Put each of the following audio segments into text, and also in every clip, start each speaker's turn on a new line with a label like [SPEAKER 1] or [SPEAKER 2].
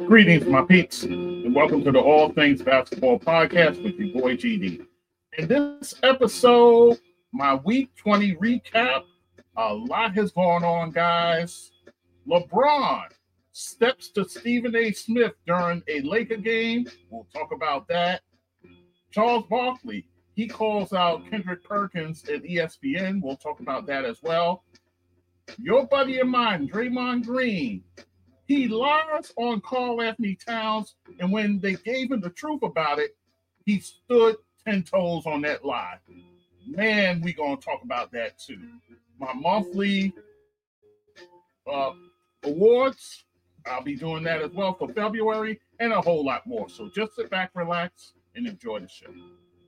[SPEAKER 1] Greetings, my peeps, and welcome to the All Things Basketball Podcast with your boy GD. In this episode, my Week 20 recap, a lot has gone on, guys. LeBron steps to Stephen A. Smith during a Laker game. We'll talk about that. Charles Barkley, he calls out Kendrick Perkins at ESPN. We'll talk about that as well. Your buddy of mine, Draymond Green, he lies on Karl Anthony Towns, and when they gave him the truth about it, he stood 10 toes on that lie. Man, we're going to talk about that too. My monthly awards, I'll be doing that as well for February, and a whole lot more. So just sit back, relax, and enjoy the show.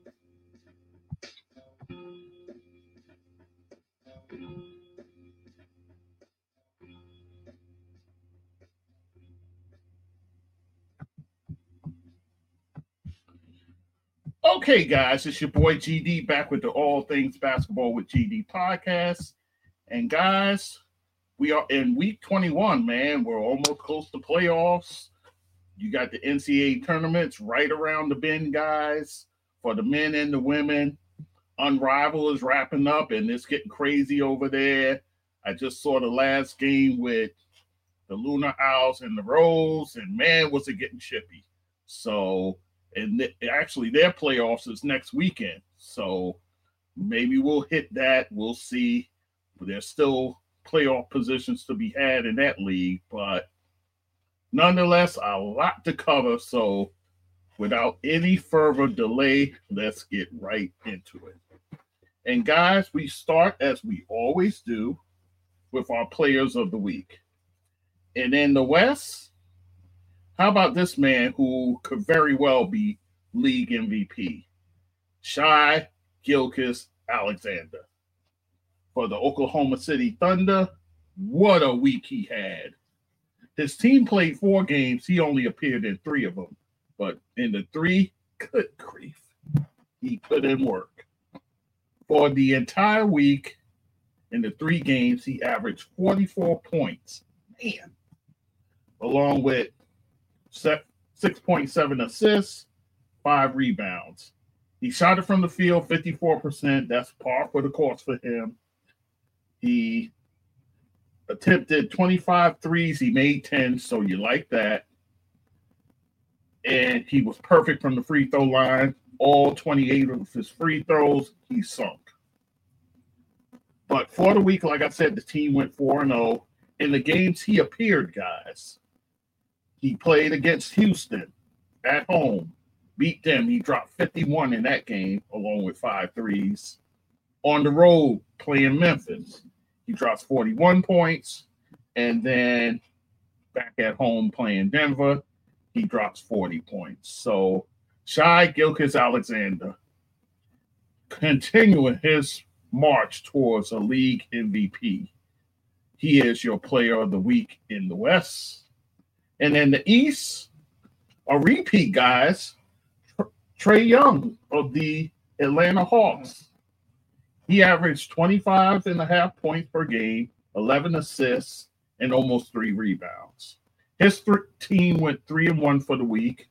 [SPEAKER 1] Okay, guys, it's your boy GD back with the All Things Basketball with GD podcast. And guys, we are in week 21, man. We're almost close to playoffs. You got the NCAA tournaments right around the bend, guys, for the men and the women. Unrivaled is wrapping up, and it's getting crazy over there. I just saw the last game with the Lunar Owls and the Rose, and man, was it getting chippy. So, and actually their playoffs is next weekend. So maybe we'll hit that. We'll see. There's still playoff positions to be had in that league, but nonetheless, a lot to cover. So without any further delay, let's get right into it. And guys, we start as we always do with our players of the week. And in the West, how about this man who could very well be league MVP? Shai Gilgeous-Alexander. For the Oklahoma City Thunder, what a week he had. His team played 4 games. He only appeared in 3 of them. But in the 3, good grief, he put in work. For the entire week, in the 3 games, he averaged 44 points. Man. Along with 6.7 assists, 5 rebounds. He shot it from the field 54%. That's par for the course for him. He attempted 25 threes. He made 10, so you like that. And he was perfect from the free throw line. All 28 of his free throws, he sunk. But for the week, like I said, the team went 4-0. In the games he appeared, guys, he played against Houston at home, beat them. He dropped 51 in that game, along with 5 threes. On the road, playing Memphis, he drops 41 points. And then back at home playing Denver, he drops 40 points. So Shai Gilgeous-Alexander continuing his march towards a league MVP. He is your player of the week in the West. And in the East, a repeat, guys, Trae Young of the Atlanta Hawks. He averaged 25.5 points per game, 11 assists, and almost 3 rebounds. His team went 3-1 for the week.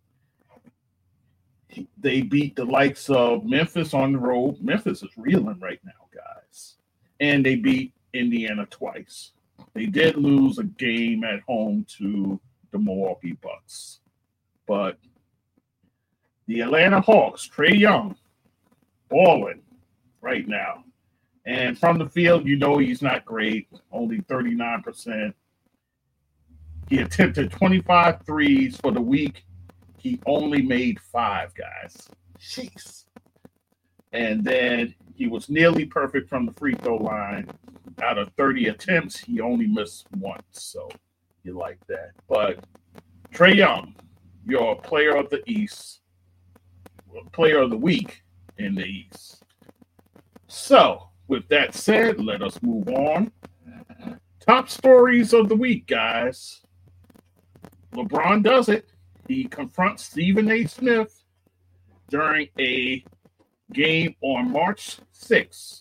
[SPEAKER 1] They beat the likes of Memphis on the road. Memphis is reeling right now, guys. And they beat Indiana twice. They did lose a game at home to the Milwaukee Bucks. But the Atlanta Hawks, Trae Young, balling right now. And from the field, you know he's not great, only 39%. He attempted 25 threes for the week. He only made 5, guys. Jeez. And then he was nearly perfect from the free throw line. Out of 30 attempts, he only missed 1. So you like that. But Trae Young, your player of the East, player of the week in the East. So with that said, let us move on. Top stories of the week, guys. LeBron does it. He confronts Stephen A. Smith during a game on March 6th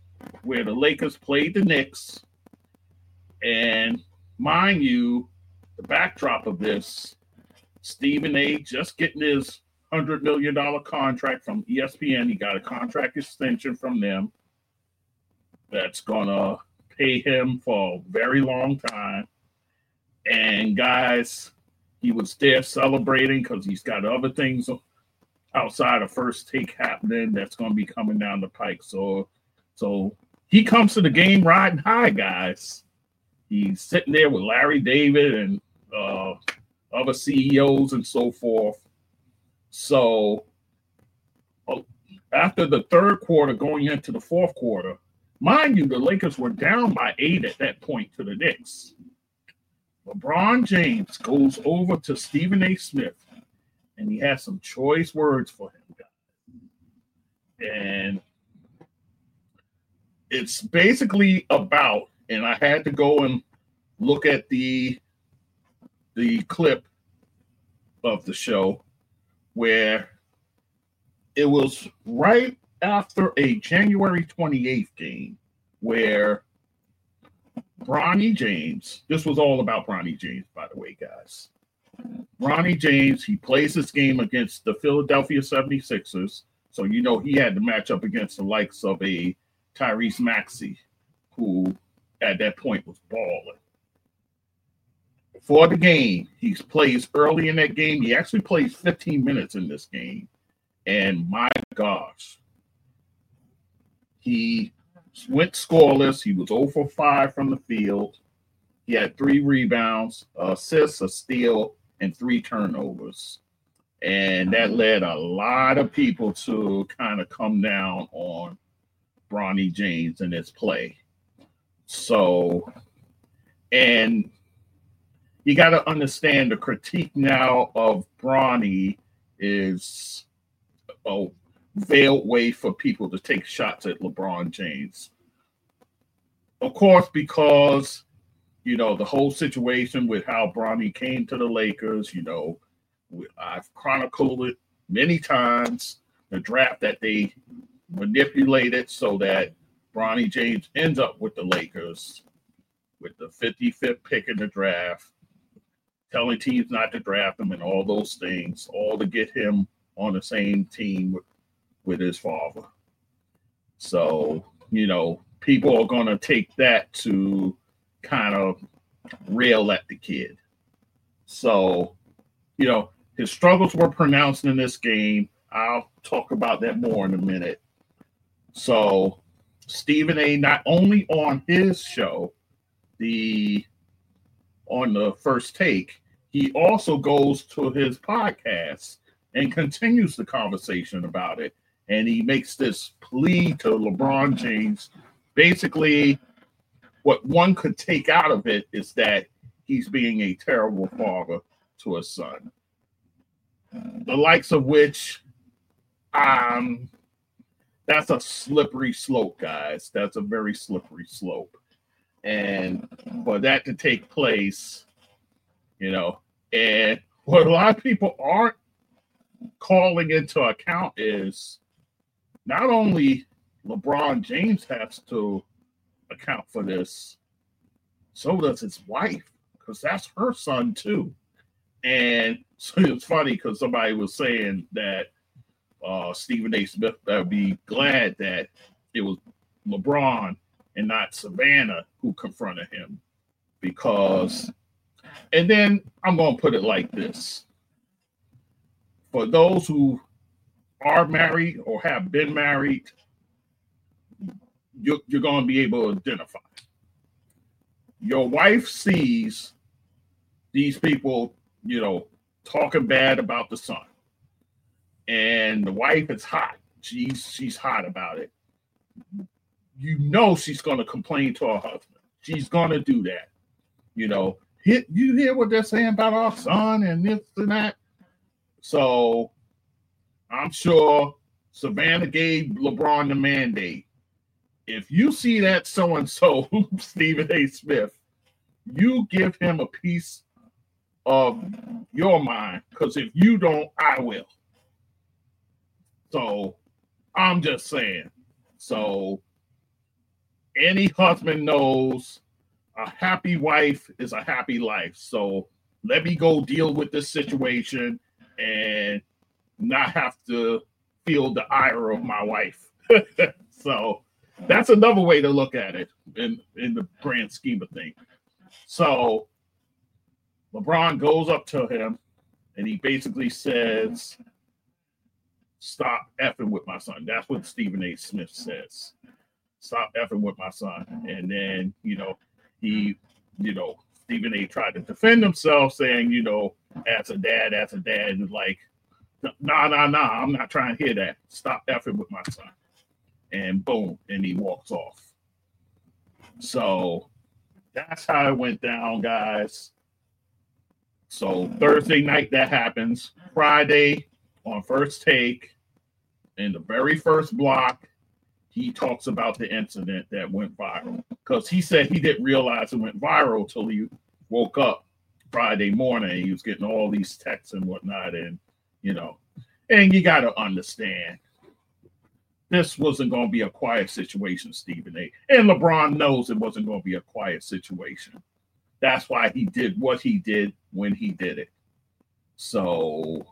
[SPEAKER 1] where the Lakers played the Knicks. And mind you, the backdrop of this, Stephen A. just getting his $100 million contract from ESPN. He got a contract extension from them that's going to pay him for a very long time. And guys, he was there celebrating because he's got other things outside of First Take happening that's going to be coming down the pike. So he comes to the game riding high, guys. He's sitting there with Larry David and other CEOs and so forth. So after the third quarter, going into the fourth quarter, mind you, the Lakers were down by 8 at that point to the Knicks. LeBron James goes over to Stephen A. Smith, and he has some choice words for him, guys. And it's basically about, and I had to go and look at the clip of the show where it was right after a January 28th game where Bronny James, this was all about Bronny James, by the way, guys. Bronny James, he plays this game against the Philadelphia 76ers. So, you know, he had to match up against the likes of a Tyrese Maxey, who at that point was balling. For the game, he plays early in that game. He actually plays 15 minutes in this game. And my gosh, he went scoreless. He was 0 for 5 from the field. He had 3 rebounds, assists, a steal, and 3 turnovers. And that led a lot of people to kind of come down on Bronny James and his play. So, and you got to understand the critique now of Bronny is a veiled way for people to take shots at LeBron James. Of course, because, you know, the whole situation with how Bronny came to the Lakers, you know, I've chronicled it many times, the draft that they manipulated so that Bronny James ends up with the Lakers with the 55th pick in the draft, telling teams not to draft him and all those things, all to get him on the same team with his father. So, you know, people are going to take that to kind of rail at the kid. So, you know, his struggles were pronounced in this game. I'll talk about that more in a minute. So, Stephen A., not only on his show, on the First Take, he also goes to his podcast and continues the conversation about it. And he makes this plea to LeBron James. Basically, what one could take out of it is that he's being a terrible father to his son. The likes of which, that's a slippery slope, guys. That's a very slippery slope. And for that to take place, you know, and what a lot of people aren't calling into account is not only LeBron James has to account for this, so does his wife, because that's her son too. And so it's funny because somebody was saying that Stephen A. Smith would be glad that it was LeBron and not Savannah who confronted him, because, and then I'm going to put it like this. For those who are married or have been married, you're going to be able to identify. Your wife sees these people, you know, talking bad about the son. And the wife is hot. She's hot about it. You know she's going to complain to her husband. She's going to do that. You know, you hear what they're saying about our son and this and that? So I'm sure Savannah gave LeBron the mandate. If you see that so-and-so, Stephen A. Smith, you give him a piece of your mind, because if you don't, I will. So I'm just saying. So any husband knows a happy wife is a happy life. So let me go deal with this situation and not have to feel the ire of my wife. So that's another way to look at it in the grand scheme of things. So LeBron goes up to him and he basically says, "Stop effing with my son." That's what Stephen A. Smith says. "Stop effing with my son." And then, Stephen A. tried to defend himself, saying, as a dad, like, nah, I'm not trying to hear that. Stop effing with my son. And boom, and he walks off. So that's how it went down, guys. So Thursday night that happens. Friday on First Take, in the very first block, he talks about the incident that went viral. Because he said he didn't realize it went viral till he woke up Friday morning. He was getting all these texts and whatnot. And, and you got to understand, this wasn't going to be a quiet situation, Stephen A. And LeBron knows it wasn't going to be a quiet situation. That's why he did what he did when he did it. So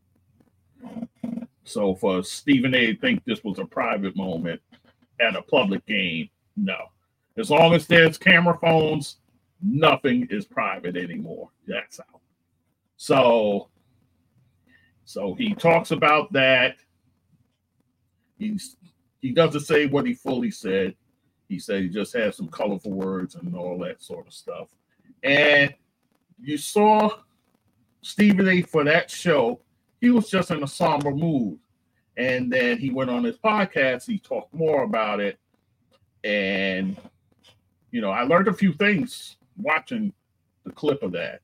[SPEAKER 1] for Stephen A. to think this was a private moment at a public game, no. As long as there's camera phones, nothing is private anymore. That's out. So he talks about that. He doesn't say what he fully said. He said he just had some colorful words and all that sort of stuff. And you saw Stephen A. for that show. He was just in a somber mood. And then he went on his podcast. He talked more about it. And, I learned a few things watching the clip of that.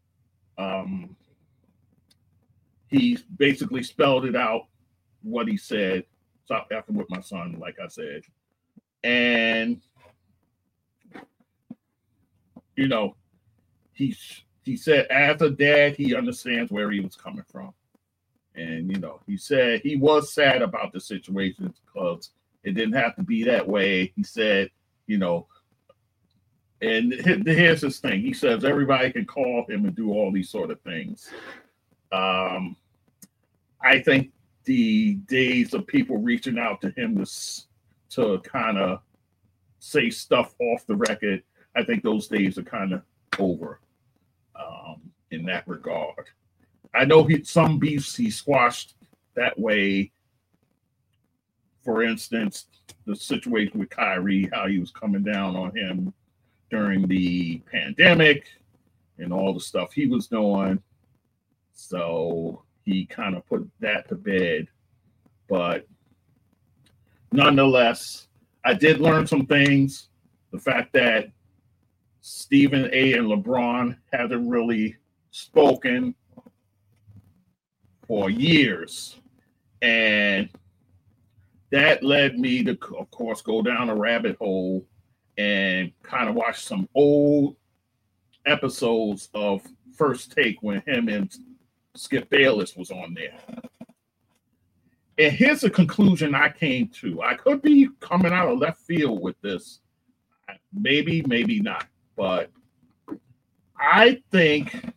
[SPEAKER 1] He basically spelled it out, what he said. Stop effing with my son, like I said. And, he said as a dad, he understands where he was coming from. And, he said he was sad about the situation because it didn't have to be that way. He said, and here's his thing. He says everybody can call him and do all these sort of things. I think the days of people reaching out to him to kind of say stuff off the record, I think those days are kind of over in that regard. I know some beefs he squashed that way. For instance, the situation with Kyrie, how he was coming down on him during the pandemic and all the stuff he was doing. So he kind of put that to bed. But nonetheless, I did learn some things. The fact that Stephen A. and LeBron haven't really spoken for years. And that led me to, of course, go down a rabbit hole and kind of watch some old episodes of First Take when him and Skip Bayless was on there. And here's a conclusion I came to. I could be coming out of left field with this. Maybe, maybe not. But I think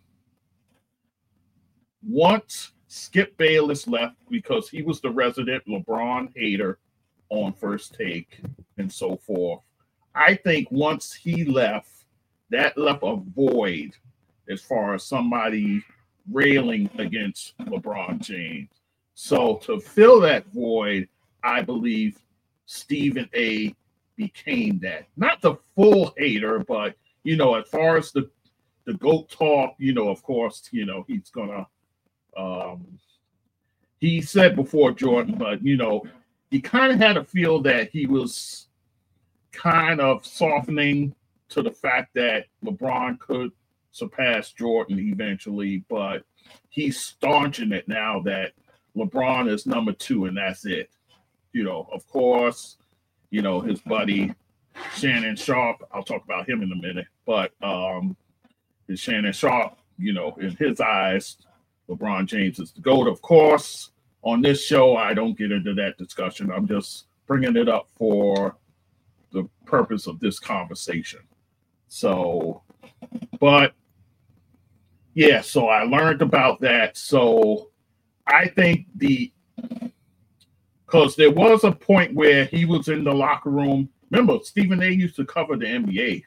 [SPEAKER 1] once Skip Bayless left, because he was the resident LeBron hater on First Take and so forth, I think once he left, that left a void as far as somebody railing against LeBron James. So to fill that void, I believe Stephen A. became that. Not the full hater, but, as far as the GOAT talk, of course, he's going to, he said before Jordan, but, he kind of had a feel that he was kind of softening to the fact that LeBron could surpass Jordan eventually, but he's staunching it now that LeBron is number 2 and that's it. Of course, his buddy Shannon Sharpe, I'll talk about him in a minute, but his Shannon Sharpe, in his eyes, LeBron James is the GOAT. Of course, on this show, I don't get into that discussion. I'm just bringing it up for the purpose of this conversation. So, but, yeah, so I learned about that. So I think because there was a point where he was in the locker room. Remember, Stephen A used to cover the NBA,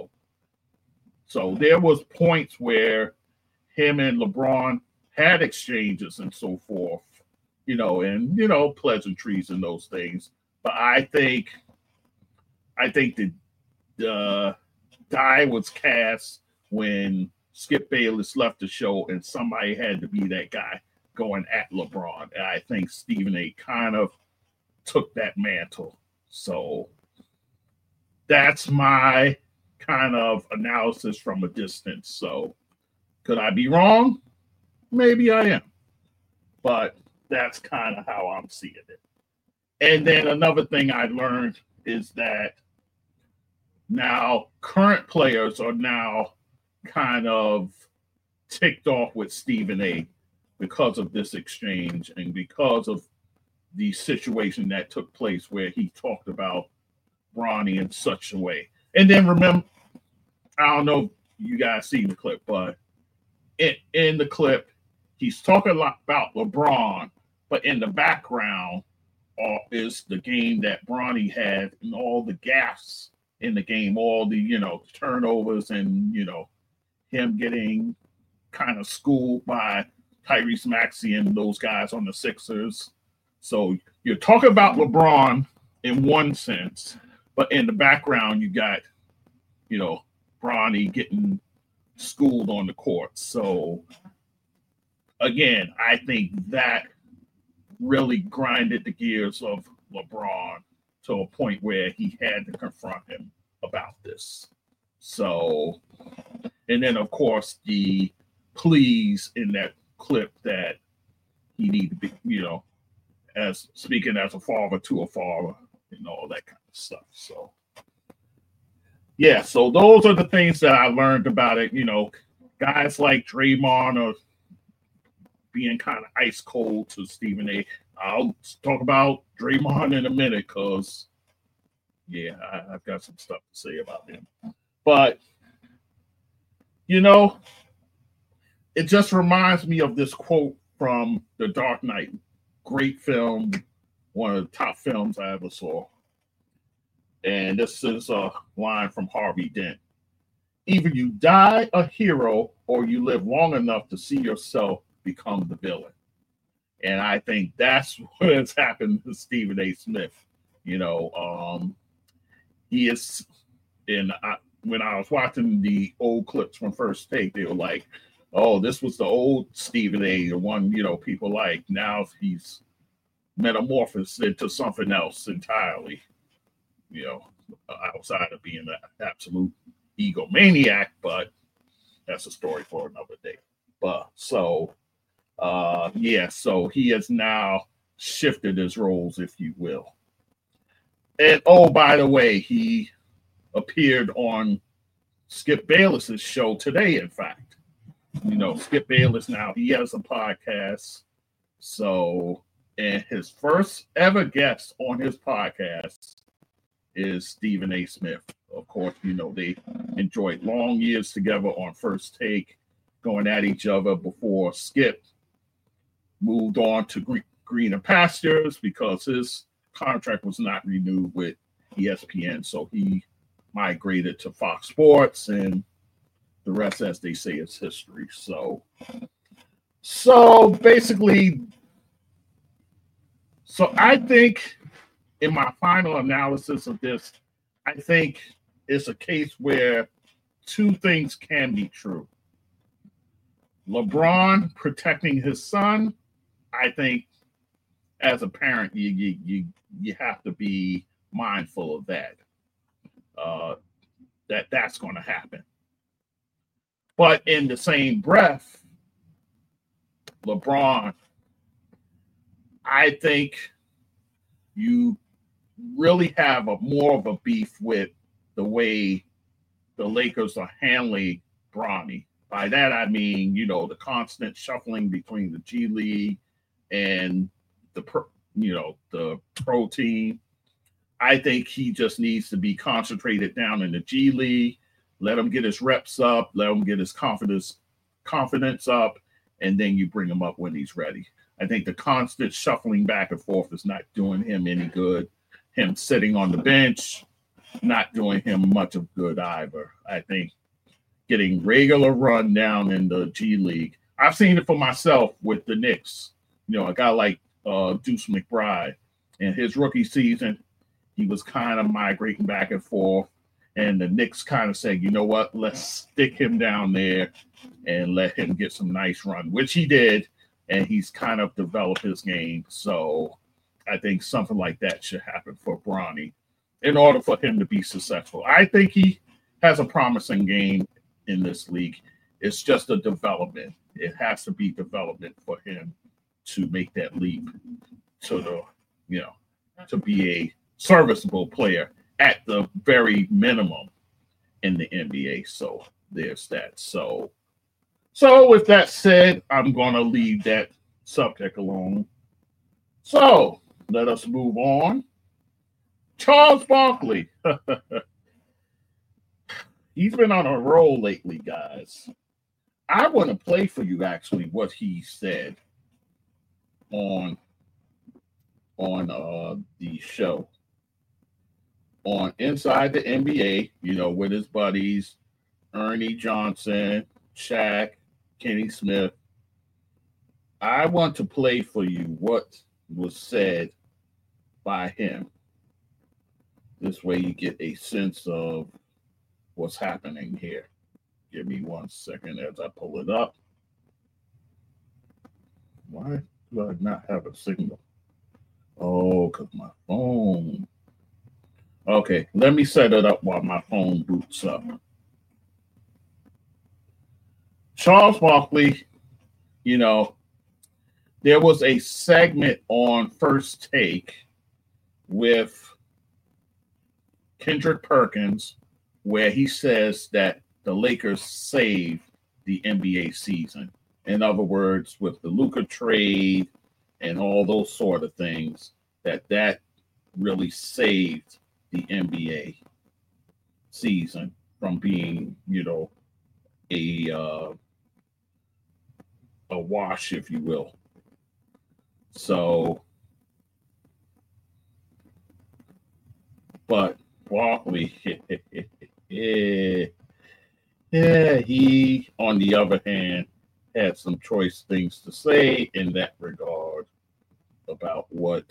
[SPEAKER 1] so there was points where him and LeBron had exchanges and so forth, and pleasantries and those things. But I think the die was cast when Skip Bayless left the show, and somebody had to be that guy going at LeBron. And I think Stephen A kind of took that mantle. So that's my kind of analysis from a distance. So could I be wrong? Maybe I am. But that's kind of how I'm seeing it. And then another thing I learned is that now current players are now kind of ticked off with Stephen A because of this exchange and because of the situation that took place where he talked about Bronny in such a way. And then remember, I don't know if you guys seen the clip, but in the clip, he's talking a lot about LeBron, but in the background is the game that Bronny had and all the gaffes in the game, all the, turnovers and, him getting kind of schooled by Tyrese Maxey and those guys on the Sixers. So you're talking about LeBron in one sense, but in the background, you got, Bronny getting schooled on the court. So again, I think that really grinded the gears of LeBron to a point where he had to confront him about this. So, and then of course the pleas in that clip that he need to be, as speaking as a father to a father and all that kind of stuff. So yeah, so those are the things that I learned about it. Guys like Draymond are being kind of ice cold to Stephen A. I'll talk about Draymond in a minute because, yeah, I've got some stuff to say about him. But, it just reminds me of this quote from The Dark Knight. Great film, one of the top films I ever saw. And this is a line from Harvey Dent. Either you die a hero or you live long enough to see yourself become the villain. And I think that's what has happened to Stephen A. Smith. He is when I was watching the old clips from First Take, they were like, oh, this was the old Stephen A., the one, people like. Now he's metamorphosed into something else entirely, outside of being an absolute egomaniac, but that's a story for another day. But so he has now shifted his roles, if you will. And oh, by the way, he appeared on Skip Bayless's show today, in fact. Skip Bayless now, he has a podcast. So, and his first ever guest on his podcast is Stephen A. Smith. Of course, they enjoyed long years together on First Take, going at each other before Skip moved on to greener pastures because his contract was not renewed with ESPN. So he migrated to Fox Sports, and the rest, as they say, is history. So basically, I think in my final analysis of this, I think it's a case where two things can be true. LeBron protecting his son, I think as a parent, you have to be mindful of that. That's going to happen. But in the same breath, LeBron, I think you really have more of a beef with the way the Lakers are handling Bronny. By that I mean, the constant shuffling between the G League and the pro team. I think he just needs to be concentrated down in the G League. Let him get his reps up. Let him get his confidence confidence up, and then you bring him up when he's ready. I think the constant shuffling back and forth is not doing him any good. Him sitting on the bench, not doing him much of good either. I think getting regular run down in the G League. I've seen it for myself with the Knicks. You know, a guy like Deuce McBride in his rookie season, he was kind of migrating back and forth. And the Knicks kind of said, you know what, let's stick him down there and let him get some nice run, which he did. And he's kind of developed his game. So I think something like that should happen for Bronny in order for him to be successful. I think he has a promising game in this league. It's just a development. It has to be development for him to make that leap to the, you know, to be a serviceable player at the very minimum in the NBA. So there's that. So with that said, I'm going to leave that subject alone. So let us move on. Charles Barkley. He's been on a roll lately, guys. I want to play for you actually what he said on the show on Inside the NBA, you know, with his buddies, Ernie Johnson, Shaq, Kenny Smith. I want to play for you what was said by him. This way you get a sense of what's happening here. Give me 1 second as I pull it up. Why do I not have a signal? Oh, because my phone. Okay, let me set it up while my phone boots up. Charles Barkley, you know, there was a segment on First Take with Kendrick Perkins where he says that the Lakers saved the NBA season. In other words, with the Luka trade and all those sort of things, that really saved the NBA season from being, you know, a wash, if you will. So, but Barkley, yeah, he, on the other hand, had some choice things to say in that regard about what,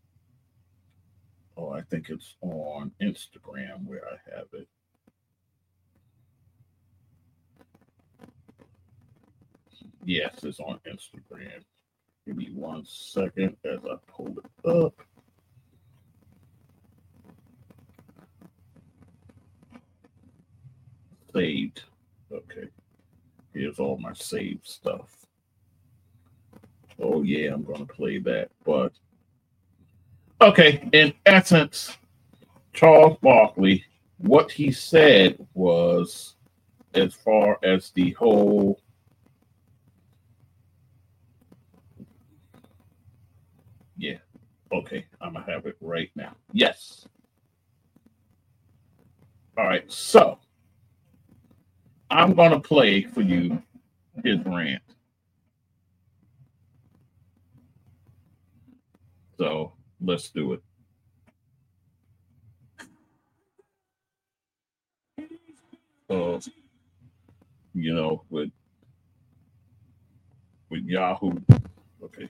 [SPEAKER 1] I think it's on Instagram where I have it. Yes, it's on Instagram. Give me 1 second as I pull it up. Saved. Okay. Here's all my saved stuff. Oh, yeah, I'm going to play that. But, okay, in essence, Charles Barkley, what he said was, as far as the whole okay, I'm going to have it right now. Yes. All right, so I'm going to play for you his rant. So let's do it. You know, with Yahoo. Okay.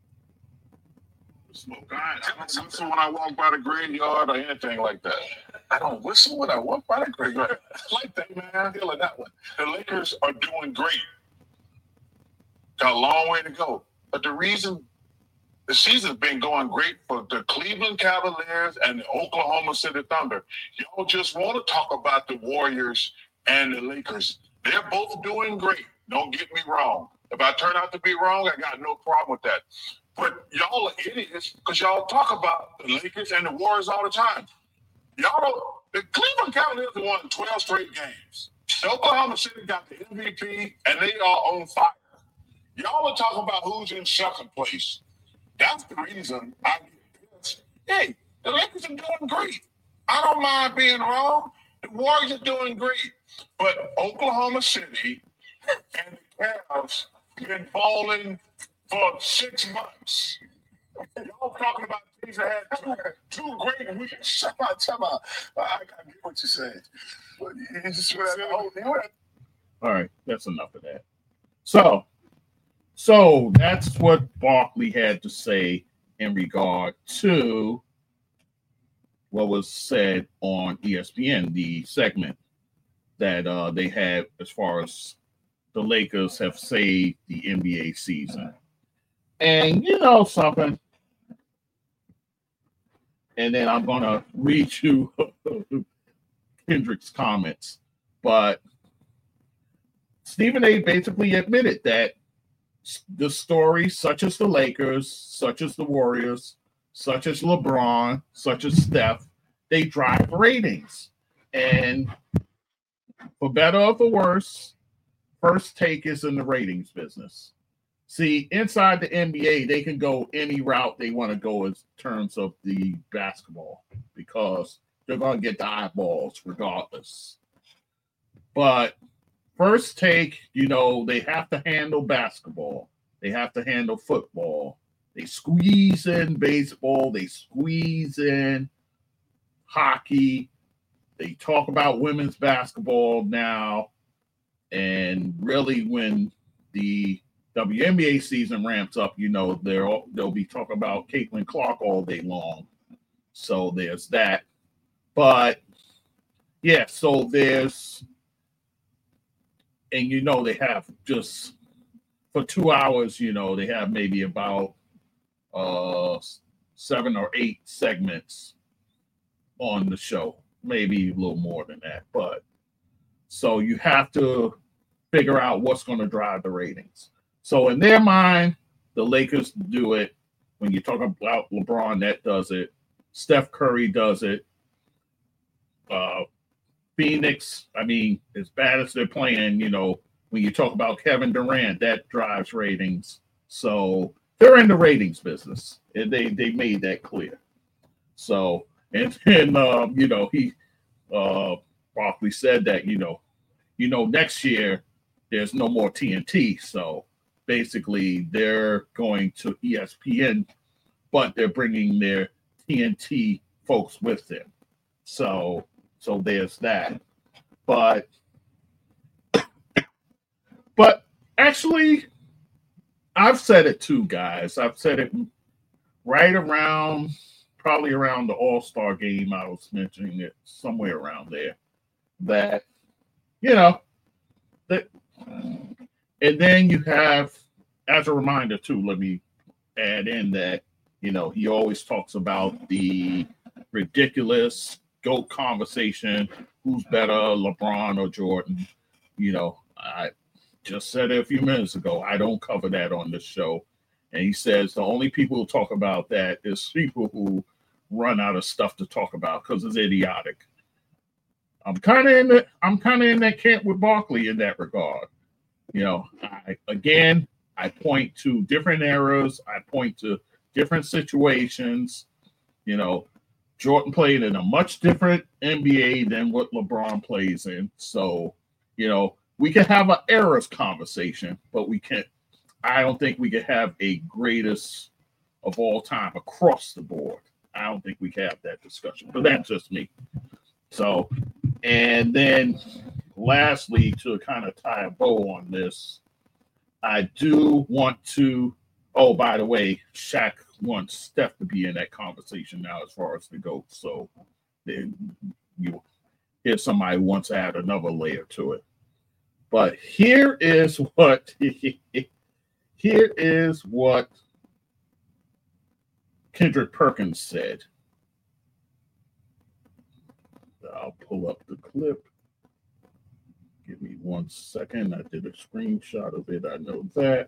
[SPEAKER 2] I don't whistle when I walk by the graveyard or anything like that. I don't whistle when I walk by the graveyard. I like that, man. I'm feeling that one. The Lakers are doing great. Got a long way to go. But the reason the season's been going great for the Cleveland Cavaliers and the Oklahoma City Thunder. Y'all just want to talk about the Warriors and the Lakers. They're both doing great. Don't get me wrong. If I turn out to be wrong, I got no problem with that. But y'all are idiots because y'all talk about the Lakers and the Warriors all the time. Y'all don't. The Cleveland Cavaliers have won 12 straight games. The Oklahoma City got the MVP, and they are on fire. Y'all are talking about who's in second place. That's the reason I get pissed. Hey, the Lakers are doing great. I don't mind being wrong. The Warriors are doing great. But Oklahoma City and Cavs been balling for 6 months. Y'all talking about teams that had two great weeks. Time out. I get what you're saying. But you just
[SPEAKER 1] all right, that's enough of that. So that's what Barkley had to say in regard to what was said on ESPN, the segment that they had as far as the Lakers have saved the NBA season. And you know something, and then I'm going to read you Kendrick's comments, but Stephen A. basically admitted that the stories such as the Lakers, such as the Warriors, such as LeBron, such as Steph, they drive ratings. And for better or for worse, First Take is in the ratings business. See, inside the NBA, they can go any route they want to go in terms of the basketball because they're going to get the eyeballs regardless. But First Take, you know, they have to handle basketball. They have to handle football. They squeeze in baseball. They squeeze in hockey. They talk about women's basketball now. And really, when the WNBA season ramps up, you know, they'll be talking about Caitlin Clark all day long. So there's that. But, yeah, so there's... And, you know, they have just for 2 hours, you know, they have maybe about 7 or 8 segments on the show, maybe a little more than that. But so you have to figure out what's going to drive the ratings. So in their mind, the Lakers do it. When you talk about LeBron, that does it. Steph Curry does it. Phoenix, I mean, as bad as they're playing, you know, when you talk about Kevin Durant, that drives ratings. So they're in the ratings business, and they made that clear. So, and you know, Barkley said that, you know, next year there's no more TNT. So basically, they're going to ESPN, but they're bringing their TNT folks with them. So there's that. But actually, I've said it too, guys. I've said it right around, probably around the All-Star game. I was mentioning it somewhere around there. That, you know, that, and then you have, as a reminder too, let me add in that, you know, he always talks about the ridiculous GOAT conversation. Who's better, LeBron or Jordan? You know, I just said it a few minutes ago. I don't cover that on this show. And he says the only people who talk about that is people who run out of stuff to talk about because it's idiotic. I'm kind of in that camp with Barkley in that regard. You know, I point to different eras. I point to different situations. You know, Jordan played in a much different NBA than what LeBron plays in. So, you know, we can have an eras conversation, but I don't think we can have a greatest of all time across the board. I don't think we can have that discussion, but that's just me. So, and then lastly, to kind of tie a bow on this, I do want to, oh, by the way, Shaq wants Steph to be in that conversation now as far as the GOAT. So then here's somebody who wants to add another layer to it. But here is what Kendrick Perkins said. I'll pull up the clip. Give me 1 second. I did a screenshot of it. I know that.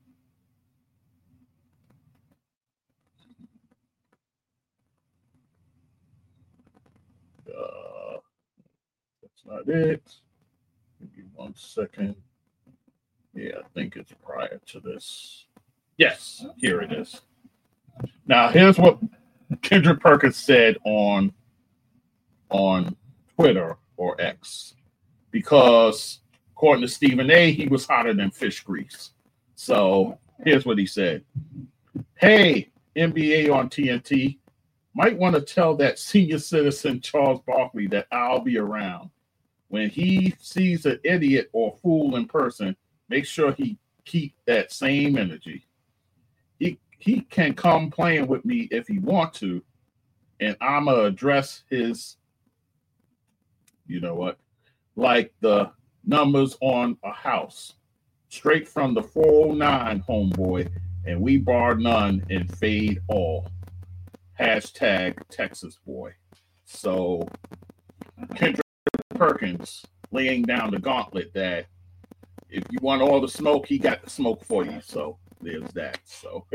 [SPEAKER 1] That's not it. Give me 1 second. Yeah, I think it's prior to this. Yes, here it is. Now, here's what Kendrick Perkins said on Twitter or X, because According to Stephen A., he was hotter than fish grease. So here's what he said. Hey, NBA on TNT, might want to tell that senior citizen Charles Barkley that I'll be around. When he sees an idiot or fool in person, make sure he keep that same energy. He can come playing with me if he want to, and I'ma address his, you know what, like the numbers on a house, straight from the 409 homeboy, and we bar none and fade all. Hashtag Texas boy. So Kendrick Perkins laying down the gauntlet that if you want all the smoke, he got the smoke for you. So there's that. So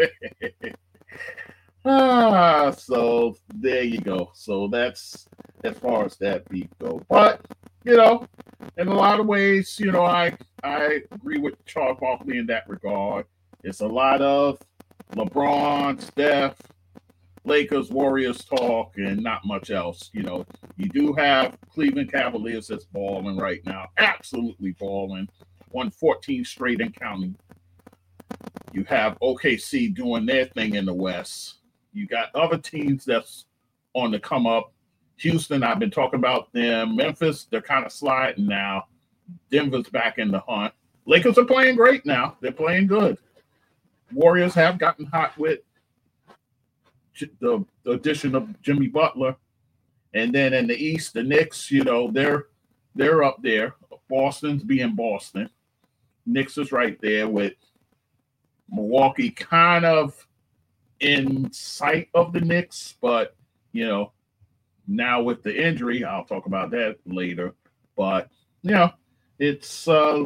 [SPEAKER 1] so there you go. So that's as far as that beat go. But you know, in a lot of ways, you know, I agree with Charles Barkley in that regard. It's a lot of LeBron, Steph, Lakers, Warriors talk, and not much else. You know, you do have Cleveland Cavaliers that's balling right now, absolutely balling, won 14 straight and counting. You have OKC doing their thing in the West. You got other teams that's on the come up. Houston, I've been talking about them. Memphis, they're kind of sliding now. Denver's back in the hunt. Lakers are playing great now. They're playing good. Warriors have gotten hot with the addition of Jimmy Butler. And then in the East, the Knicks, you know, they're up there. Boston's being Boston. Knicks is right there with Milwaukee kind of in sight of the Knicks, but, you know, now with the injury, I'll talk about that later. But, you know, it's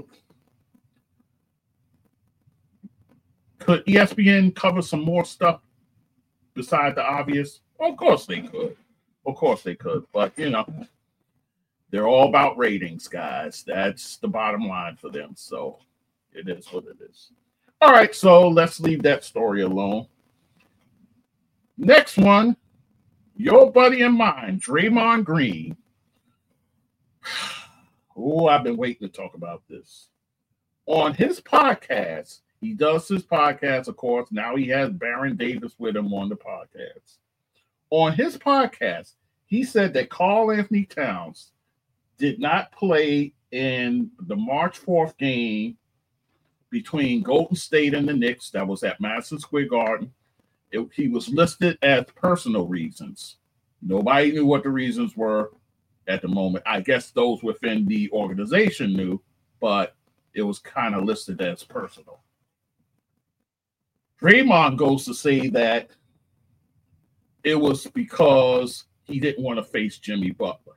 [SPEAKER 1] could ESPN cover some more stuff besides the obvious? Of course they could. Of course they could. But, you know, they're all about ratings, guys. That's the bottom line for them. So it is what it is. All right, so let's leave that story alone. Next one, your buddy and mine, Draymond Green. Oh, I've been waiting to talk about this. On his podcast, he does his podcast, of course. Now he has Baron Davis with him on the podcast. On his podcast, he said that Karl-Anthony Towns did not play in the March 4th game between Golden State and the Knicks. That was at Madison Square Garden. He was listed as personal reasons. Nobody knew what the reasons were at the moment. I guess those within the organization knew, but it was kind of listed as personal. Draymond goes to say that it was because he didn't want to face Jimmy Butler.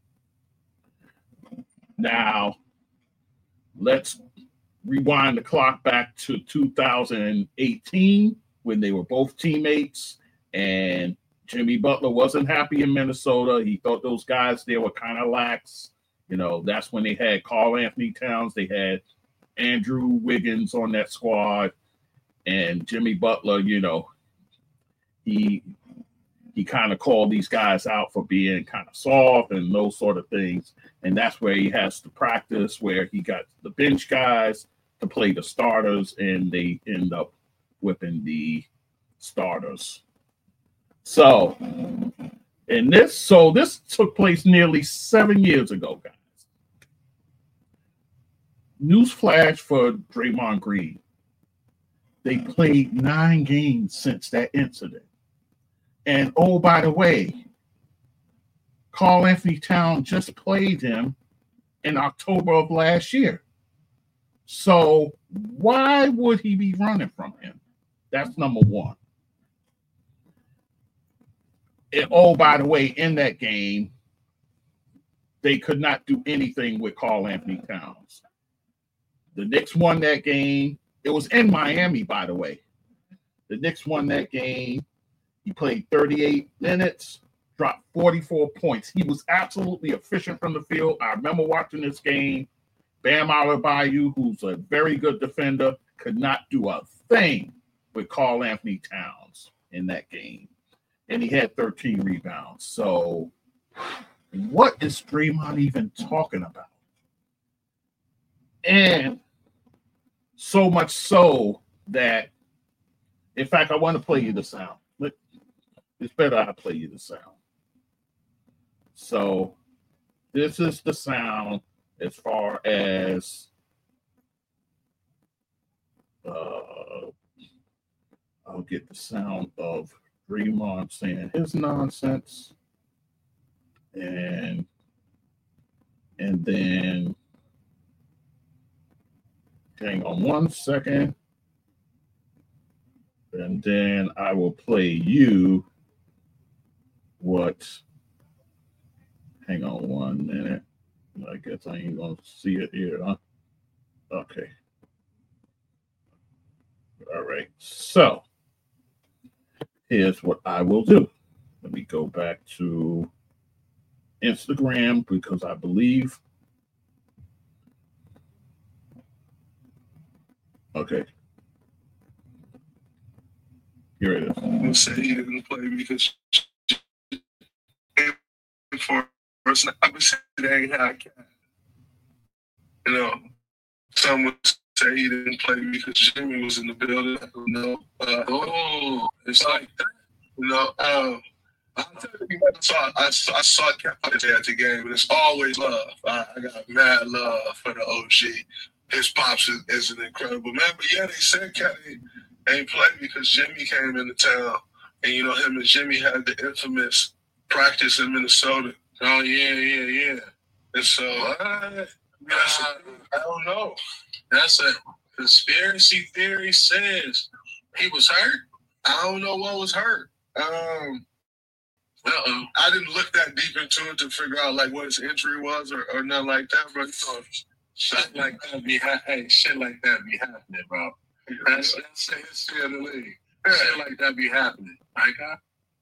[SPEAKER 1] Now, let's rewind the clock back to 2018 when they were both teammates and Jimmy Butler wasn't happy in Minnesota. He thought those guys there were kind of lax. You know, that's when they had Karl-Anthony Towns. They had Andrew Wiggins on that squad. And Jimmy Butler, you know, he kind of called these guys out for being kind of soft and those sort of things. And that's where he has to practice, where he got the bench guys to play the starters, and they end up whipping the starters. So, this took place nearly 7 years ago, guys. Newsflash for Draymond Green. They played 9 games since that incident. And oh, by the way, Karl-Anthony Towns just played him in October of last year. So why would he be running from him? That's number one. And oh, by the way, in that game, they could not do anything with Karl-Anthony Towns. The Knicks won that game. It was in Miami, by the way. The Knicks won that game. He played 38 minutes, dropped 44 points. He was absolutely efficient from the field. I remember watching this game. Bam Adebayo, who's a very good defender, could not do a thing with Karl-Anthony Towns in that game. And he had 13 rebounds. So what is Draymond even talking about? And so much so that, in fact, I want to play you the sound. It's better I play you the sound. So this is the sound as far as I'll get the sound of Draymond saying his nonsense, and then hang on one second, and then I will play you what. Hang on 1 minute. I guess I ain't gonna see it here, huh? Okay. All right. So here's what I will do. Let me go back to Instagram because I believe. Okay. Here it is.
[SPEAKER 3] Who said he didn't play because for us, I would say they ain't had cat. You know, some would say he didn't play because Jimmy was in the building. You know, it's like that. You know, I'll tell you, I saw Cat at the game, and it's always love. I got mad love for the OG. His pops is an incredible man. But yeah, they said Cat ain't played because Jimmy came into town, and you know him and Jimmy had the infamous practice in Minnesota. Oh yeah. And so I don't know. That's a conspiracy theory. Says he was hurt. I don't know what was hurt. I didn't look that deep into it to figure out like what his injury was or nothing like that. But shit like that be happening, bro. That's the history of the league. Shit like that be happening. Right, guy?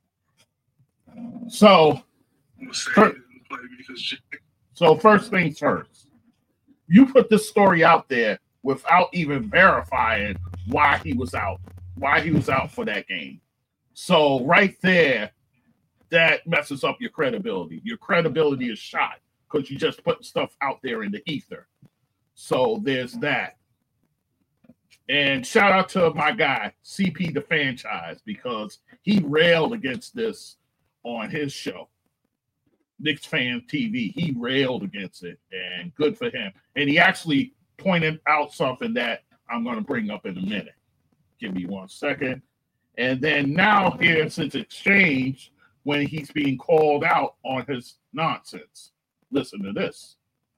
[SPEAKER 1] So first things first, you put this story out there without even verifying why he was out for that game. So right there, that messes up your credibility. Your credibility is shot because you just put stuff out there in the ether. So there's that. And shout out to my guy, CP the Franchise, because he railed against this on his show, Knicks Fan TV. He railed against it, and good for him. And he actually pointed out something that I'm going to bring up in a minute. Give me 1 second. And then now here's his exchange when he's being called out on his nonsense. Listen to this.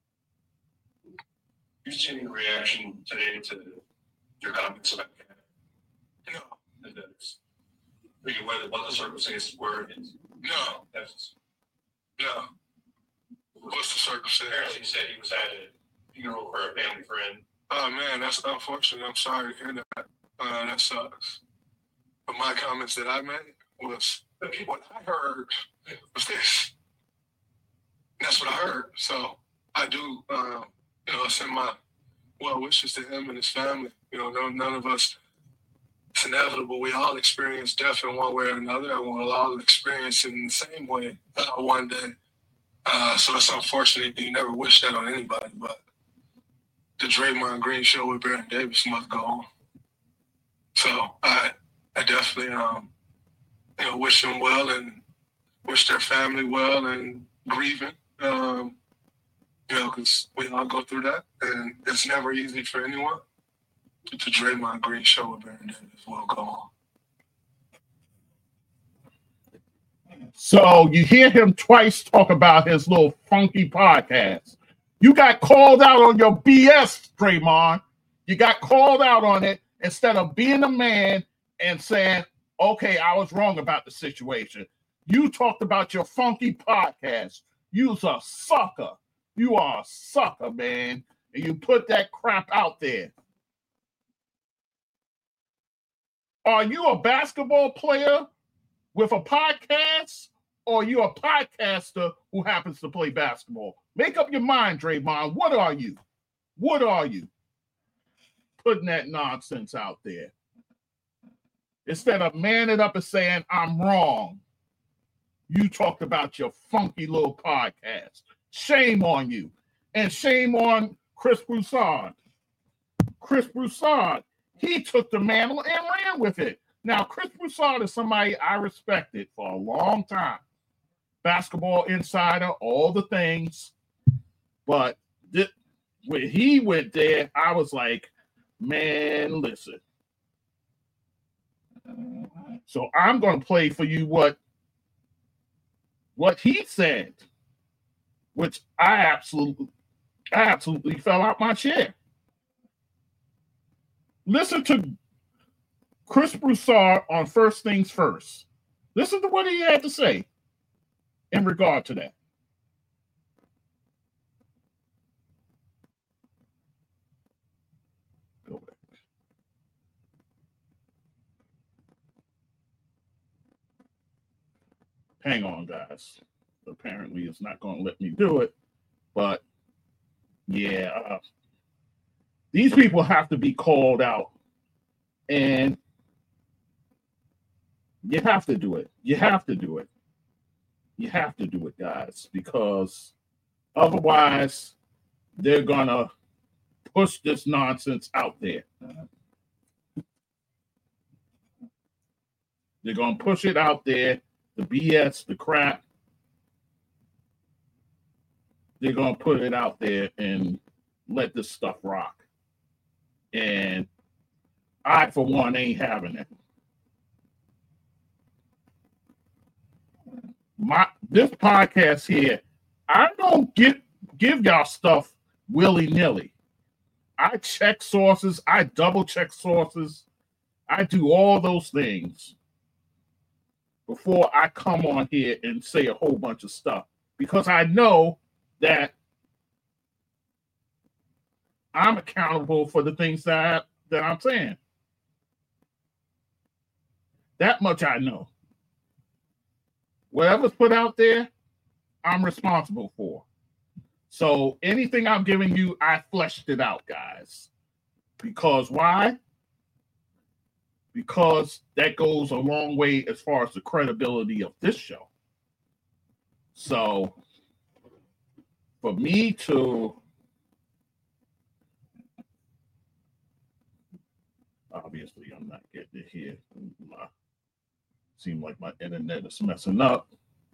[SPEAKER 3] You've seen your reaction today to your comments about Cat? No. And that's what the circumstances were. No. No. What's the circumstance? He said he was at a funeral for a family friend. Oh man, that's unfortunate. I'm sorry to hear that. That sucks. But my comments that I made was what I heard was this. That's what I heard. So I do, send my well wishes to him and his family. You know, none of us. It's inevitable. We all experience death in one way or another, and we'll all experience it in the same way one day. So it's unfortunate. You never wish that on anybody, but the Draymond Green show with Baron Davis must go on. So I definitely, wish them well and wish their family well and grieving, because we all go through that, and it's never easy for anyone. The Draymond Green show with Baron Davis will go on.
[SPEAKER 1] So you hear him twice talk about his little funky podcast. You got called out on your BS, Draymond. You got called out on it instead of being a man and saying, okay, I was wrong about the situation. You talked about your funky podcast. You's a sucker. You are a sucker, man. And you put that crap out there. Are you a basketball player with a podcast, or are you a podcaster who happens to play basketball? Make up your mind, Draymond. What are you? What are you? Putting that nonsense out there. Instead of manning up and saying, I'm wrong, you talked about your funky little podcast. Shame on you. And shame on Chris Broussard. Chris Broussard, he took the mantle and ran with it. Now, Chris Broussard is somebody I respected for a long time. Basketball insider, all the things. But when he went there, I was like, man, listen. So I'm going to play for you what he said, which I absolutely fell out my chair. Listen to Chris Broussard on First Things First. Listen to what he had to say in regard to that. Go back. Hang on, guys. Apparently, it's not going to let me do it. But, yeah, these people have to be called out. And you have to do it. You have to do it. You have to do it, guys, because otherwise they're going to push this nonsense out there. They're going to push it out there, the BS, the crap. They're going to put it out there and let this stuff rock. And I, for one, ain't having it. This podcast here, I don't give y'all stuff willy-nilly. I check sources. I double-check sources. I do all those things before I come on here and say a whole bunch of stuff, because I know that I'm accountable for the things that I'm saying. That much I know. Whatever's put out there, I'm responsible for. So anything I'm giving you, I fleshed it out, guys. Because why? Because that goes a long way as far as the credibility of this show. So for me to obviously I'm not getting it here. Seems like my internet is messing up.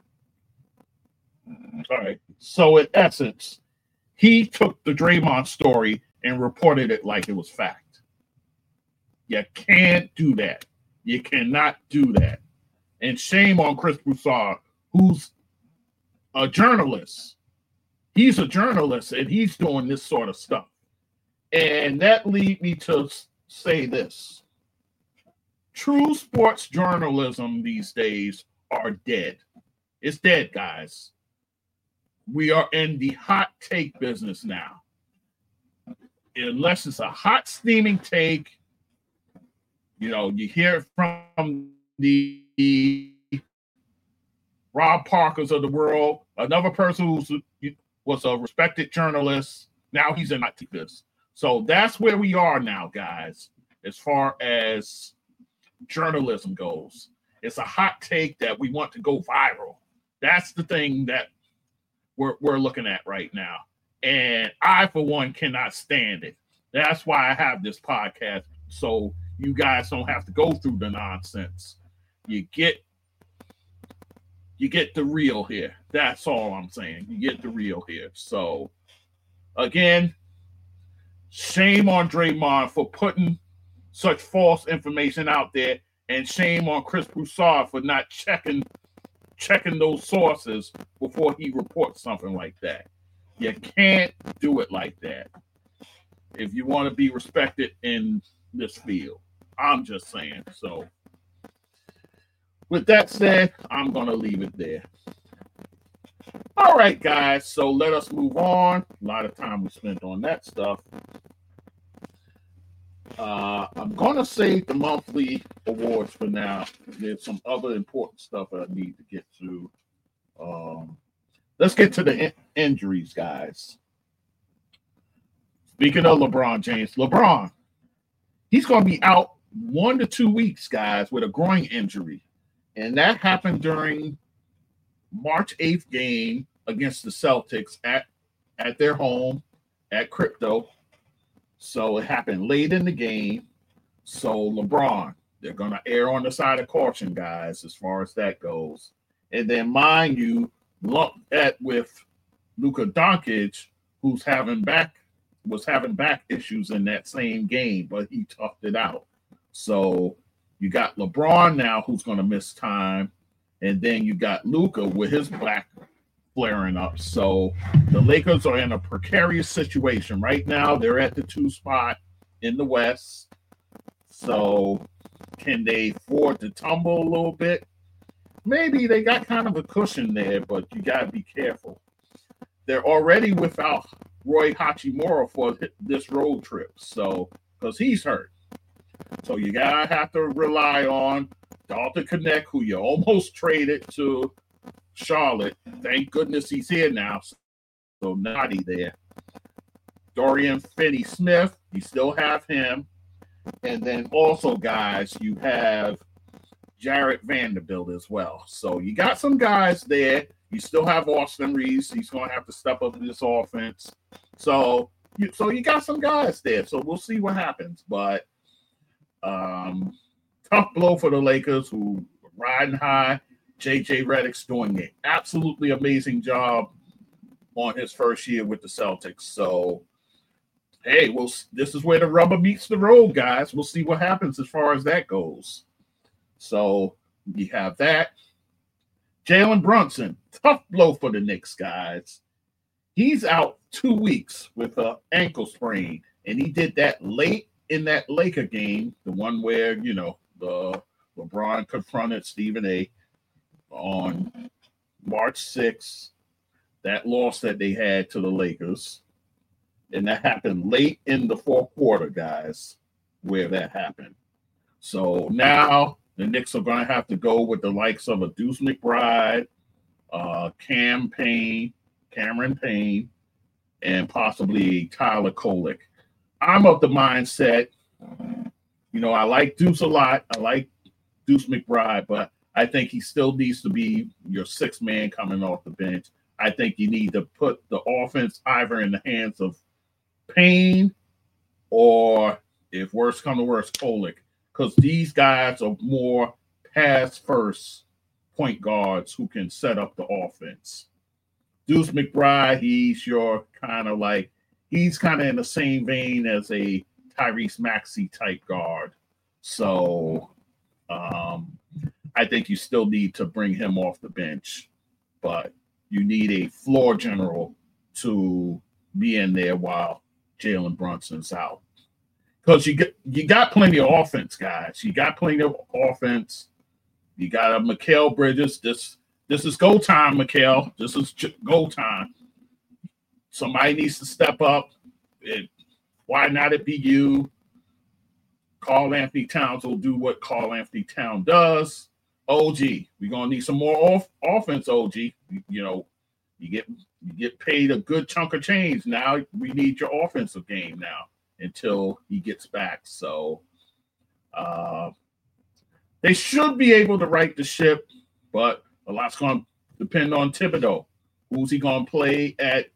[SPEAKER 1] All right. So in essence, he took the Draymond story and reported it like it was fact. You can't do that. You cannot do that. And shame on Chris Broussard, who's a journalist. He's a journalist and he's doing this sort of stuff. And that leads me to say this. True sports journalism these days are dead. It's dead, guys. We are in the hot take business now. Unless it's a hot steaming take, you hear it from the Rob Parkers of the world, another person who was a respected journalist. Now he's in hot take business. So that's where we are now, guys, as far as journalism goes. It's a hot take that we want to go viral. That's the thing that we're looking at right now. And I, for one, cannot stand it. That's why I have this podcast, so you guys don't have to go through the nonsense. You get the real here. That's all I'm saying. You get the real here. So, again, shame on Draymond for putting such false information out there, and shame on Chris Broussard for not checking those sources before he reports something like that. You can't do it like that if you want to be respected in this field. I'm just saying. So, with that said, I'm going to leave it there. All right, guys. So, let us move on. A lot of time we spent on that stuff. I'm going to save the monthly awards for now. There's some other important stuff that I need to get to. Let's get to the injuries, guys. Speaking of LeBron James, he's going to be out 1 to 2 weeks, guys, with a groin injury. And that happened during March 8th game against the Celtics at their home. at Crypto. So it happened late in the game. So LeBron, they're going to err on the side of caution, guys, as far as that goes. And then, mind you, lump that with Luka Doncic, who's was having back issues in that same game, but he toughed it out. So you got LeBron now, who's going to miss time, and then you got Luka with his back flaring up. So the Lakers are in a precarious situation right now. They're at the 2 spot in the West. So can they afford to tumble a little bit? Maybe they got kind of a cushion there, but you got to be careful. They're already without Roy Hachimura for this road trip, so because he's hurt. So you gotta have to rely on Dalton Knecht, who you almost traded to Charlotte. Thank goodness he's here now. So naughty there. Dorian Finney-Smith, you still have him. And then also, guys, you have Jarred Vanderbilt as well. So you got some guys there. You still have Austin Reeves. He's going to have to step up in this offense. So you got some guys there. So we'll see what happens. But tough blow for the Lakers, who are riding high. JJ Redick's doing an absolutely amazing job on his first year with the Celtics. So, hey, this is where the rubber meets the road, guys. We'll see what happens as far as that goes. So you have that. Jalen Brunson, tough blow for the Knicks, guys. He's out 2 weeks with an ankle sprain, and he did that late in that Laker game, the one where, the LeBron confronted Stephen A. on March 6th, that loss that they had to the Lakers. And that happened late in the fourth quarter, guys, where that happened. So now the Knicks are going to have to go with the likes of a Deuce McBride, Cameron Payne, and possibly Tyler Kolek. I'm of the mindset, I like Deuce a lot. I like Deuce McBride, but I think he still needs to be your sixth man coming off the bench. I think you need to put the offense either in the hands of Payne or, if worse come to worse, Kolek, because these guys are more pass-first point guards who can set up the offense. Deuce McBride, he's kind of in the same vein as a Tyrese Maxey type guard. So I think you still need to bring him off the bench, but you need a floor general to be in there while Jalen Brunson's out. Because you got plenty of offense, guys. You got plenty of offense. You got a Mikal Bridges. This is go time, Mikal. This is go time. Somebody needs to step up. Why not it be you? Karl Anthony Towns will do what Karl Anthony Towns does. OG, we're gonna need some more offense. OG, you get paid a good chunk of change. Now we need your offensive game now until he gets back. So they should be able to right the ship, but a lot's going to depend on Thibodeau. Who's he going to play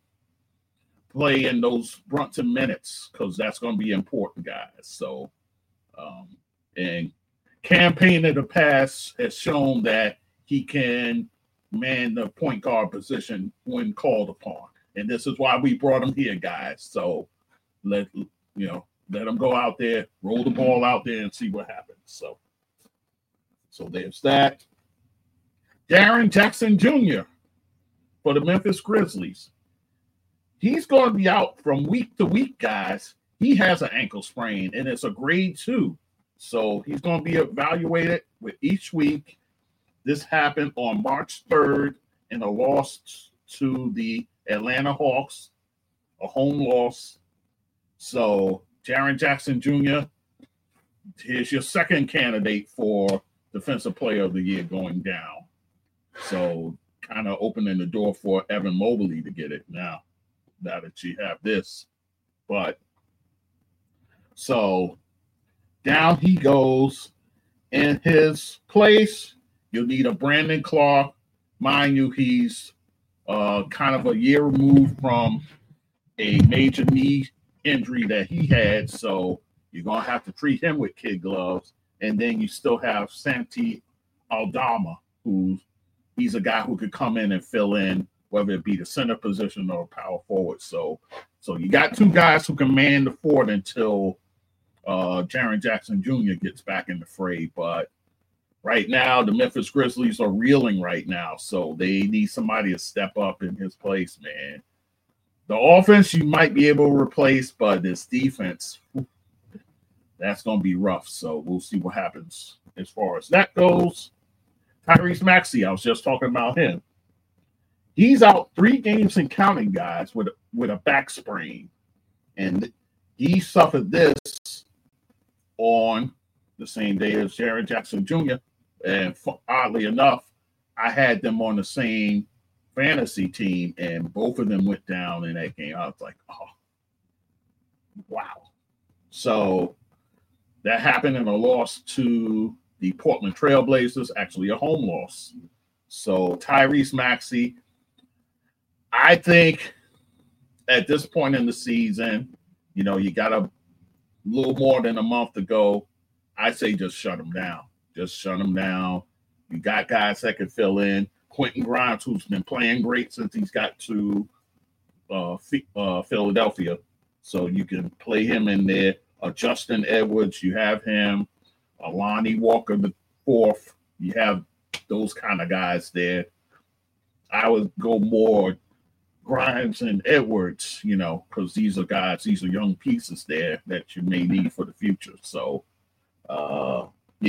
[SPEAKER 1] in those Brunson minutes? Because that's going to be important, guys. So, and campaign of the past has shown that he can man the point guard position when called upon. And this is why we brought him here, guys. So let him go out there, roll the ball out there, and see what happens. So there's that. Jaren Jackson Jr. for the Memphis Grizzlies. He's going to be out from week to week, guys. He has an ankle sprain, and it's a grade 2. So he's going to be evaluated with each week. This happened on March 3rd in a loss to the Atlanta Hawks, a home loss. So Jaren Jackson Jr., here's your second candidate for Defensive Player of the Year going down. So kind of opening the door for Evan Mobley to get it now that you have this. But so down he goes. In his place, you'll need a Brandon Clark. Mind you, he's kind of a year removed from a major knee injury that he had, so you're going to have to treat him with kid gloves. And then you still have Santi Aldama, he's a guy who could come in and fill in, whether it be the center position or power forward. So you got two guys who can man the fort until Jaren Jackson Jr. gets back in the fray. But right now, the Memphis Grizzlies are reeling right now, so they need somebody to step up in his place, man. The offense you might be able to replace, but this defense, that's going to be rough. So we'll see what happens as far as that goes. Tyrese Maxey, I was just talking about him. He's out 3 games and counting, guys, with a back sprain. And he suffered this on the same day as Jaren Jackson Jr. And oddly enough, I had them on the same fantasy team, and both of them went down in that game. I was like, oh, wow. So that happened in a loss to the Portland Trailblazers, actually a home loss. So Tyrese Maxey, I think at this point in the season, you got a little more than a month to go. I say just shut him down. Just shut him down. You got guys that can fill in. Quentin Grimes, who's been playing great since he's got to Philadelphia. So you can play him in there. Justin Edwards, you have him. Lonnie Walker the fourth. You have those kind of guys there. I would go more Grimes and Edwards, because these are young pieces there that you may need for the future. So, I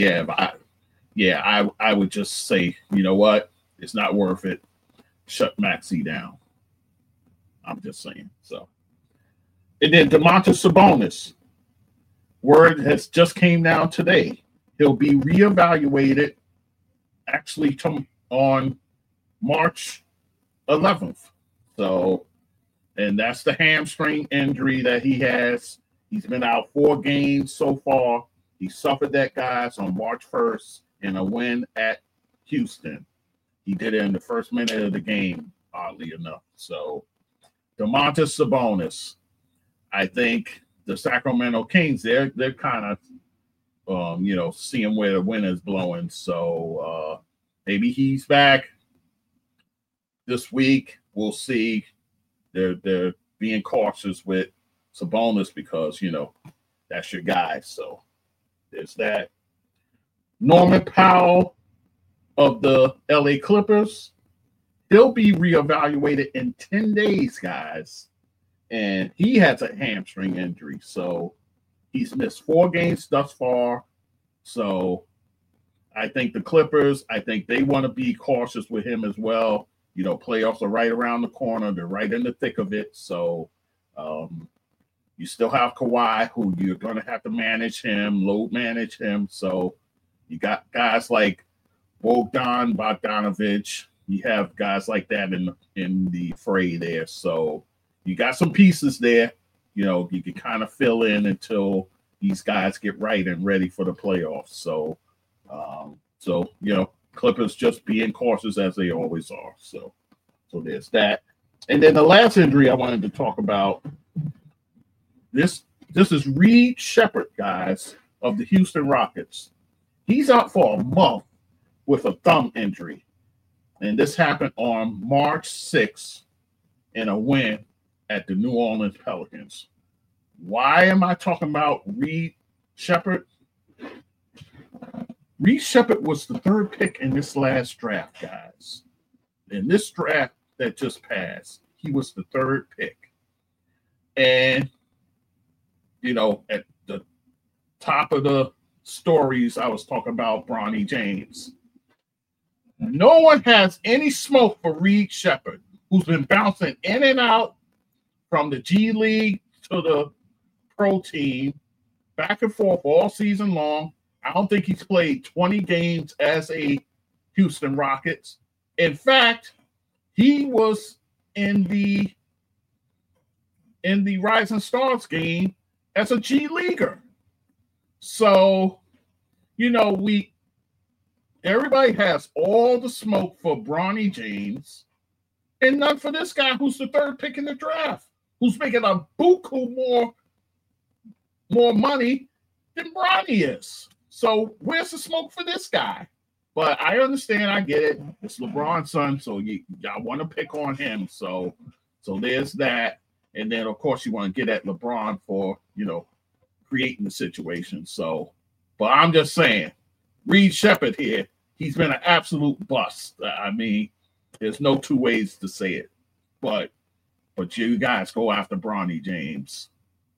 [SPEAKER 1] would just say, you know what? It's not worth it. Shut Maxey down. I'm just saying. So, and then Domantas Sabonis. Word has just came down today. He'll be reevaluated actually on March 11th. So, and that's the hamstring injury that he has. He's been out 4 games so far. He suffered that, guys, on March 1st in a win at Houston. He did it in the first minute of the game, oddly enough. So, Domantas Sabonis, I think the Sacramento Kings, they're kind of, seeing where the wind is blowing. So maybe he's back this week. We'll see. They're being cautious with Sabonis because, that's your guy. So there's that. Norman Powell of the LA Clippers, he'll be reevaluated in 10 days, guys. And he has a hamstring injury. So he's missed 4 games thus far. So I think the Clippers, they want to be cautious with him as well. Playoffs are right around the corner. They're right in the thick of it. So you still have Kawhi, who you're going to have to load manage him. So you got guys like Bogdan Bogdanovic. You have guys like that in the fray there. So you got some pieces there. You can kind of fill in until these guys get right and ready for the playoffs. So, Clippers just being cautious as they always are. So there's that. And then the last injury I wanted to talk about, this is Reed Sheppard, guys, of the Houston Rockets. He's out for a month with a thumb injury. And this happened on March 6th in a win at the New Orleans Pelicans. Why am I talking about Reed Sheppard? Reed Sheppard was the 3rd pick in this last draft, guys. In this draft that just passed, he was the 3rd pick. And, at the top of the stories, I was talking about Bronny James. No one has any smoke for Reed Sheppard, who's been bouncing in and out from the G League to the pro team, back and forth all season long. I don't think he's played 20 games as a Houston Rockets. In fact, he was in the Rising Stars game as a G Leaguer. So, everybody has all the smoke for Bronny James and none for this guy who's the 3rd pick in the draft. who's making a buku more money than Bronny is. So where's the smoke for this guy? But I understand, I get it. It's LeBron's son, so y'all want to pick on him. So there's that. And then of course you want to get at LeBron for, creating the situation. So, but I'm just saying, Reed Sheppard here, he's been an absolute bust. I mean, there's no two ways to say it. But you guys go after Bronny James.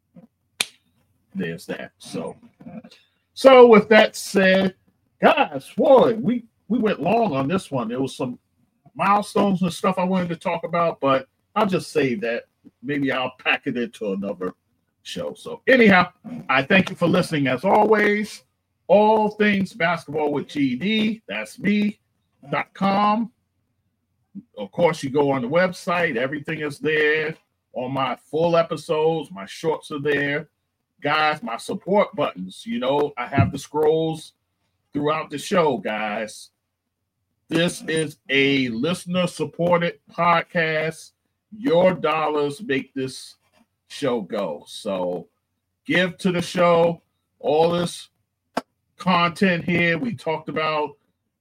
[SPEAKER 1] There's that. So with that said, guys, boy, we went long on this one. There was some milestones and stuff I wanted to talk about, but I'll just save that. Maybe I'll pack it into another show. So anyhow, I thank you for listening as always. All things basketball with GD, that's me.com. Of course, you go on the website, everything is there. All my full episodes, my shorts are there. Guys, my support buttons, I have the scrolls throughout the show, guys. This is a listener-supported podcast. Your dollars make this show go. So give to the show. All this content here. We talked about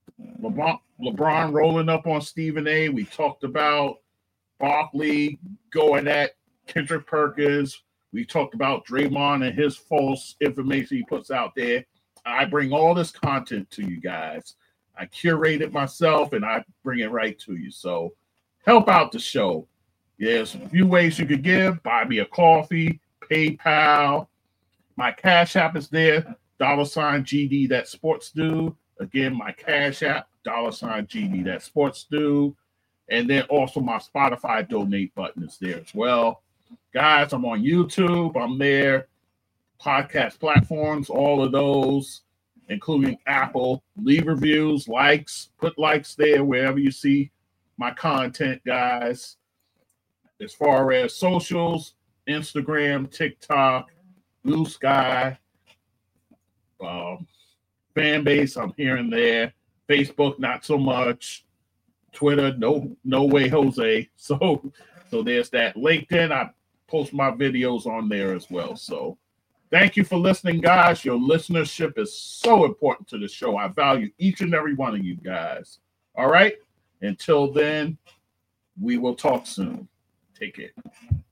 [SPEAKER 1] LeBron rolling up on Stephen A. We talked about Barkley going at Kendrick Perkins. We talked about Draymond and his false information he puts out there. I bring all this content to you guys. I curate it myself and I bring it right to you. So help out the show. There's a few ways you could give. Buy me a coffee, PayPal. My Cash App is there. $GD that sports dude. Again, my Cash App, $GD that sports dude. And then also my Spotify donate button is there as well. Guys, I'm on YouTube. I'm there. Podcast platforms, all of those, including Apple. Leave reviews, likes, put likes there wherever you see my content, guys. As far as socials, Instagram, TikTok, Blue Sky, fan base, I'm here and there. Facebook, not so much. Twitter, no way, Jose. So there's that. LinkedIn, I post my videos on there as well. So thank you for listening, guys. Your listenership is so important to the show. I value each and every one of you guys. All right. Until then, we will talk soon. Take care.